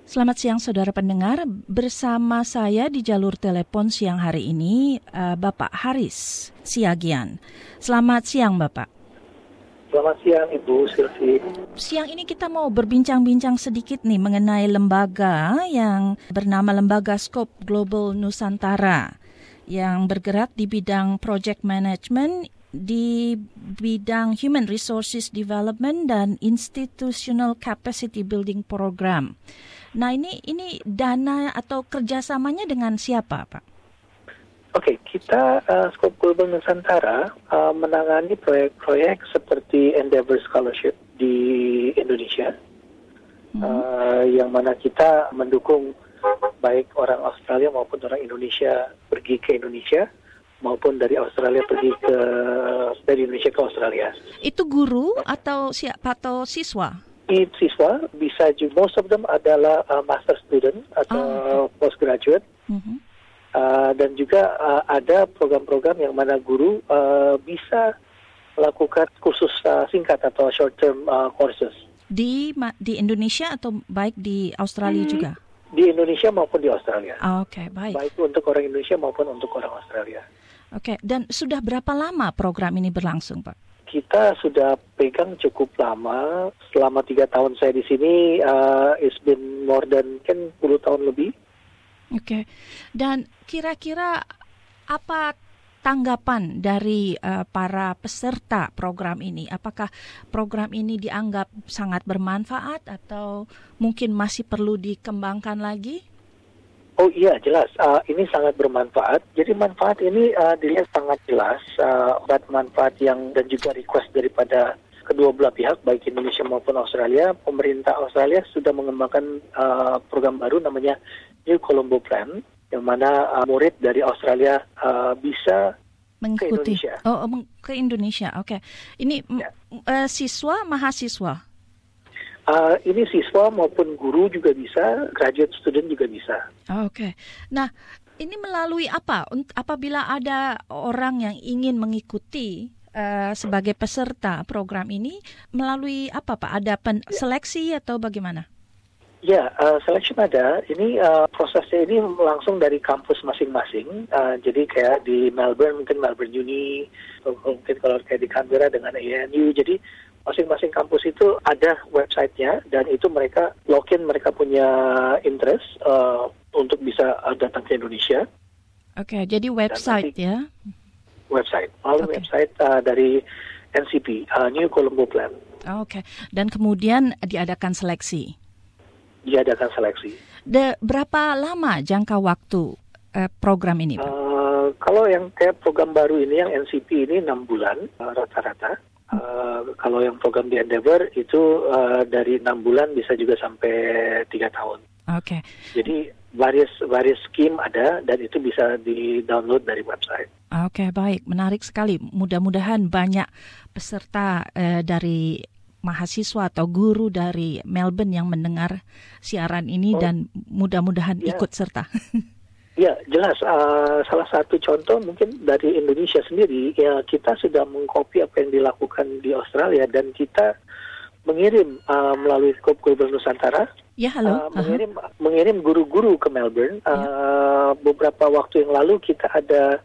Selamat siang saudara pendengar, bersama saya di jalur telepon siang hari ini Bapak Haris Siagian. Selamat siang Bapak. Selamat siang Ibu Silvi. Siang ini kita mau berbincang-bincang sedikit nih mengenai lembaga yang bernama Lembaga Skop Global Nusantara yang bergerak di bidang project management, di bidang human resources development dan institutional capacity building program. Nah ini dana atau kerjasamanya dengan siapa Pak? Oke, kita Skop Global Nusantara menangani proyek-proyek seperti Endeavor Scholarship di Indonesia, yang mana kita mendukung baik orang Australia maupun orang Indonesia pergi ke Indonesia, maupun dari Australia dari Indonesia ke Australia. Itu guru atau siapa atau siswa? Siswa bisa juga, most of them adalah master student atau postgraduate, dan juga ada program-program yang mana guru bisa melakukan kursus singkat atau short term courses di Indonesia atau baik di Australia juga? Di Indonesia maupun di Australia. Oke, baik. Baik untuk orang Indonesia maupun untuk orang Australia. Oke, dan sudah berapa lama program ini berlangsung, Pak? Kita sudah pegang cukup lama, selama 3 tahun saya di sini, it's been more than 10 tahun lebih. Oke, dan kira-kira apa tanggapan dari para peserta program ini? Apakah program ini dianggap sangat bermanfaat atau mungkin masih perlu dikembangkan lagi? Oh iya, jelas. Ini sangat bermanfaat. Jadi manfaat ini dilihat sangat jelas. Manfaat yang dan juga request daripada kedua belah pihak, baik Indonesia maupun Australia. Pemerintah Australia sudah mengembangkan program baru namanya New Colombo Plan, yang mana murid dari Australia bisa mengikuti ke Indonesia. Ke Indonesia. Oke. Ini siswa, mahasiswa? Ini siswa maupun guru juga bisa, graduate student juga bisa. Oke. Nah, ini melalui apa? Apabila ada orang yang ingin mengikuti sebagai peserta program ini, melalui apa Pak? Ada seleksi atau bagaimana? Ya, selection ada. Ini prosesnya ini langsung dari kampus masing-masing. Jadi kayak di Melbourne, mungkin Melbourne Uni, mungkin kalau kayak di Canberra dengan ANU. Jadi masing-masing kampus itu ada websitenya, dan itu mereka login, mereka punya interest untuk bisa datang ke Indonesia. Oke, jadi website ya? Website, melalui website dari NCP, New Colombo Plan. Oke, dan kemudian diadakan seleksi? Diadakan seleksi. Berapa lama jangka waktu program ini, Pak? Kalau yang kayak program baru ini, yang NCP ini 6 bulan rata-rata. Kalau yang program di Endeavor itu dari 6 bulan bisa juga sampai 3 tahun. Oke. Jadi various scheme ada, dan itu bisa di-download dari website. Oke, baik. Menarik sekali. Mudah-mudahan banyak peserta dari mahasiswa atau guru dari Melbourne yang mendengar siaran ini dan mudah-mudahan ikut serta. Ya, jelas. Salah satu contoh mungkin dari Indonesia sendiri, ya kita sudah mengcopy apa yang dilakukan di Australia, dan kita mengirim melalui Skop Global Nusantara. Ya, halo. Mengirim guru-guru ke Melbourne. Beberapa waktu yang lalu kita ada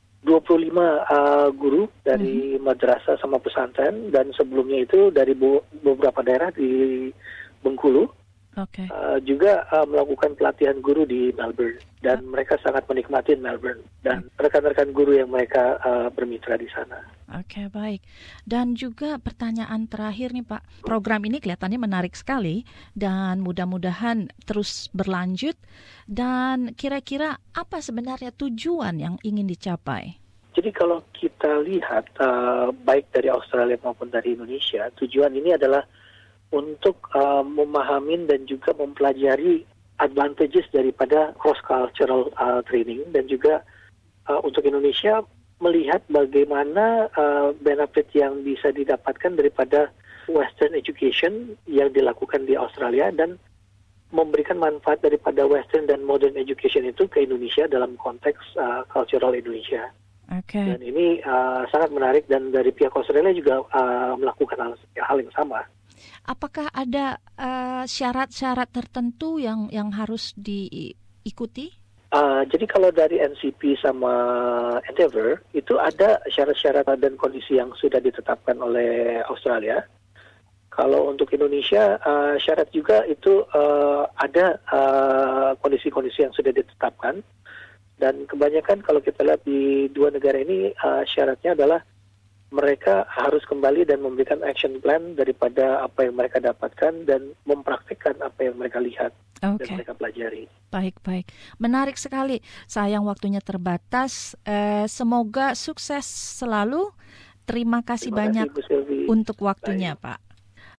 25 guru dari madrasah sama pesantren, dan sebelumnya itu dari beberapa daerah di Bengkulu. Okay. Juga melakukan pelatihan guru di Melbourne, dan mereka sangat menikmati Melbourne dan rekan-rekan guru yang mereka bermitra di sana. Oke, baik. Dan juga pertanyaan terakhir nih Pak, program ini kelihatannya menarik sekali dan mudah-mudahan terus berlanjut. Dan kira-kira apa sebenarnya tujuan yang ingin dicapai? Jadi kalau kita lihat baik dari Australia maupun dari Indonesia, tujuan ini adalah untuk memahami dan juga mempelajari advantages daripada cross-cultural training, dan juga untuk Indonesia melihat bagaimana benefit yang bisa didapatkan daripada Western education yang dilakukan di Australia, dan memberikan manfaat daripada Western dan Modern education itu ke Indonesia dalam konteks cultural Indonesia. Okay. Dan ini sangat menarik, dan dari pihak Australia juga melakukan hal yang sama. apakah ada syarat-syarat tertentu yang harus diikuti? Jadi kalau dari NCP sama Endeavour itu ada syarat-syarat dan kondisi yang sudah ditetapkan oleh Australia. Kalau untuk Indonesia syarat juga itu ada kondisi-kondisi yang sudah ditetapkan, dan kebanyakan kalau kita lihat di dua negara ini syaratnya adalah mereka harus kembali dan memberikan action plan daripada apa yang mereka dapatkan dan mempraktikkan apa yang mereka lihat dan mereka pelajari. Baik. Menarik sekali. Sayang waktunya terbatas. Semoga sukses selalu. Terima kasih banyak untuk waktunya, Pak.